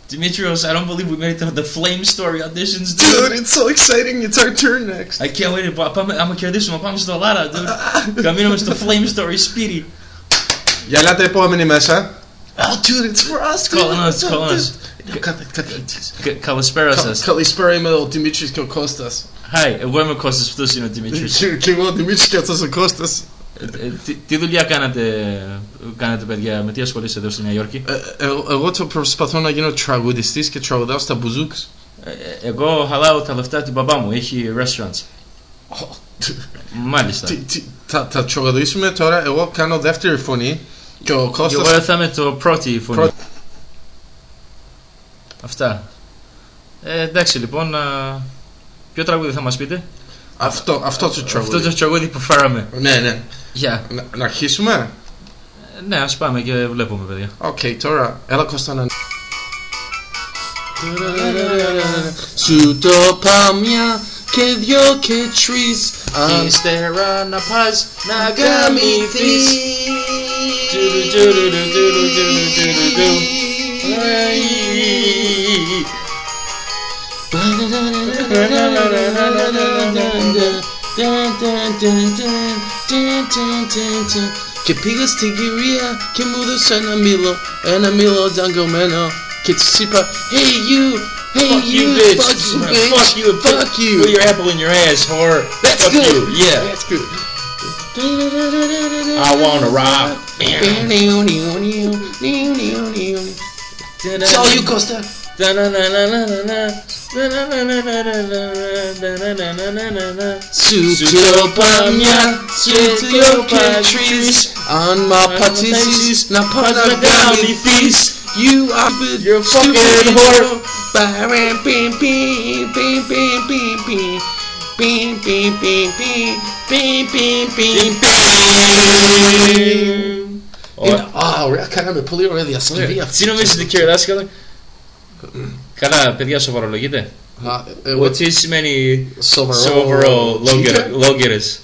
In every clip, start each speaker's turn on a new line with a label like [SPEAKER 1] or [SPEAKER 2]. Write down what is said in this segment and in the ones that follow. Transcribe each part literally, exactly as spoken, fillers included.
[SPEAKER 1] Dimitrios, I don't believe we made it to the Flame Story auditions, dude.
[SPEAKER 2] Dude, it's so exciting. It's our turn next.
[SPEAKER 1] I can't wait. Άμα κερδίσουμε, πάμε στο Λάρα, dude. Καμίνουμε στο Flame Story σπίτι.
[SPEAKER 2] Για ελάτε επόμενη μέσα. Oh, dude, it's for us.
[SPEAKER 1] It's calling us, it's calling us. Καλησπέρα σας.
[SPEAKER 2] Καλησπέρα, είμαι ο Δημήτρης και ο Κώστας.
[SPEAKER 1] Hi, εγώ είμαι ο Κώστας, αυτός είναι ο Δημήτρης.
[SPEAKER 2] Και εγώ ο Δημήτρης και αυτός ο Κώστας.
[SPEAKER 1] Τι δουλειά κάνατε, κάνατε παιδιά, με τι ασχολείστε εδώ στη Νέα Υόρκη?
[SPEAKER 2] Εγώ το προσπαθώ να γίνω τραγουδιστής και τραγουδάω στα μπουζούκς.
[SPEAKER 1] Εγώ χαλάω τα λεφτά του μπαμπά μου, έχει restaurants. Μάλιστα.
[SPEAKER 2] Θα τραγουδήσουμε τώρα, εγώ κάνω δεύτερη φωνή και ο Κώστας...
[SPEAKER 1] Και εγώ θα είμαι το πρώτη φωνή. Αυτά. Εντάξει λοιπόν, ποιο τραγούδι θα μας πείτε?
[SPEAKER 2] Αυτό, αυτό το τραγούδι.
[SPEAKER 1] Αυτό το τραγούδι που φέραμε.
[SPEAKER 2] Ναι, ναι.
[SPEAKER 1] Yeah.
[SPEAKER 2] Να, να αρχίσουμε.
[SPEAKER 1] Ναι, ας πάμε και βλέπουμε, παιδιά.
[SPEAKER 2] Οκ, okay, τώρα, έλα Κώστα να... Σου το πάμια και δυο και τρεις.
[SPEAKER 1] Ύστερα να πας να γαμηθείς.
[SPEAKER 2] Και πήγα στην κυρία και μου έδωσε ένα μήλο, ένα μήλο δαγκωμένο και της είπα Hey you, hey
[SPEAKER 1] fuck
[SPEAKER 2] you,
[SPEAKER 1] you bitch,
[SPEAKER 2] fuck you bitch,
[SPEAKER 1] fuck you,
[SPEAKER 2] fuck you,
[SPEAKER 1] put your apple in your ass, whore.
[SPEAKER 2] That's
[SPEAKER 1] fuck
[SPEAKER 2] good,
[SPEAKER 1] you. Yeah,
[SPEAKER 2] that's good.
[SPEAKER 1] I wanna rock.
[SPEAKER 2] It's all you, Costa. Σου το πάμια και δυο και τρεις. Αν μ' απατήσεις να πας να γαμηθείς. You are the
[SPEAKER 1] You're a fucking whore.
[SPEAKER 2] Bam, bim, bim, bim, bim, bim, bim. Bim, bim, bim, bim, bim, bim, bim. Α, κάναμε πολύ ωραία διασκευή αυτή.
[SPEAKER 1] Τι νομίζετε κύριε δάσκαλε? Καλά παιδιά, σοβαρολογείτε? Τι σημαίνει σοβαρολόγερες?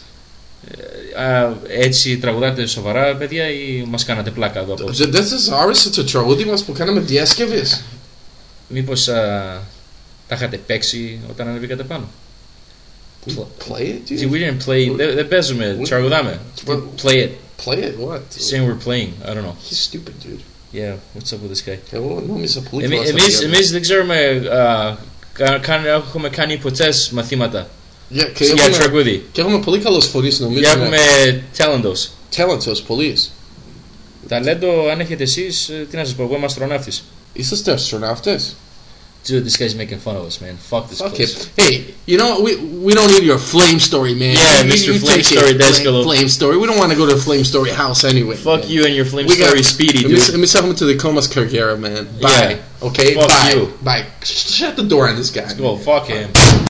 [SPEAKER 1] Έτσι τραγουδάτε σοβαρά παιδιά ή μας κάνατε πλάκα εδώ απόψε?
[SPEAKER 2] Δεν σας άρεσε το τραγούδι μας που κάναμε διασκευές?
[SPEAKER 1] Μήπως τα είχατε παίξει όταν ανεβήκατε πάνω?
[SPEAKER 2] Play it, dude?
[SPEAKER 1] See, we didn't play. Δεν παίζουμε, τραγουδάμε. Play it.
[SPEAKER 2] Play it, what?
[SPEAKER 1] Saying we're playing, I don't know.
[SPEAKER 2] He's stupid, dude.
[SPEAKER 1] Yeah, what's up with this guy?
[SPEAKER 2] Εγώ νόμιζα πολύ
[SPEAKER 1] καλά. Εμείς, εμείς δεν ξέρουμε, έχουμε κάνει ποτέ μαθήματα για τραγούδι.
[SPEAKER 2] Και έχουμε πολύ καλός φωνής νομίζω.
[SPEAKER 1] Και έχουμε talentos.
[SPEAKER 2] Talentos, πολύς.
[SPEAKER 1] Ταλέντο, αν έχετε εσείς, τι να σας πω, εγώ είμαι αστροναύτης.
[SPEAKER 2] Είσαστε αστροναύτες?
[SPEAKER 1] Dude, this guy's making fun of us, man. Fuck this
[SPEAKER 2] Fuck
[SPEAKER 1] place.
[SPEAKER 2] It. Hey, you know what? We we don't need your flame story, man.
[SPEAKER 1] Yeah,
[SPEAKER 2] you,
[SPEAKER 1] Mister
[SPEAKER 2] you
[SPEAKER 1] Flame Story Descalo.
[SPEAKER 2] Flame, flame story. We don't want to go to the Flame Story house anyway.
[SPEAKER 1] Fuck
[SPEAKER 2] man.
[SPEAKER 1] you and your Flame
[SPEAKER 2] we
[SPEAKER 1] Story
[SPEAKER 2] got,
[SPEAKER 1] Speedy, dude.
[SPEAKER 2] Let me say something to the Comas Carriera, man. Bye.
[SPEAKER 1] Yeah.
[SPEAKER 2] Okay?
[SPEAKER 1] Fuck
[SPEAKER 2] Bye.
[SPEAKER 1] you.
[SPEAKER 2] Bye. Shut the door on this guy.
[SPEAKER 1] Let's go. Fuck him.